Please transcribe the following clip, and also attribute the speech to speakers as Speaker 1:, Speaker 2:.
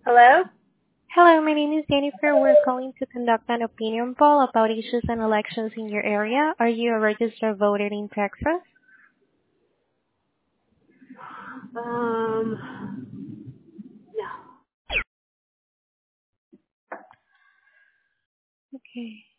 Speaker 1: Hello?
Speaker 2: Hello, my name is Jennifer. We're calling to conduct an opinion poll about issues and elections in your area. Are you a registered voter in Texas?
Speaker 1: No.
Speaker 2: Okay.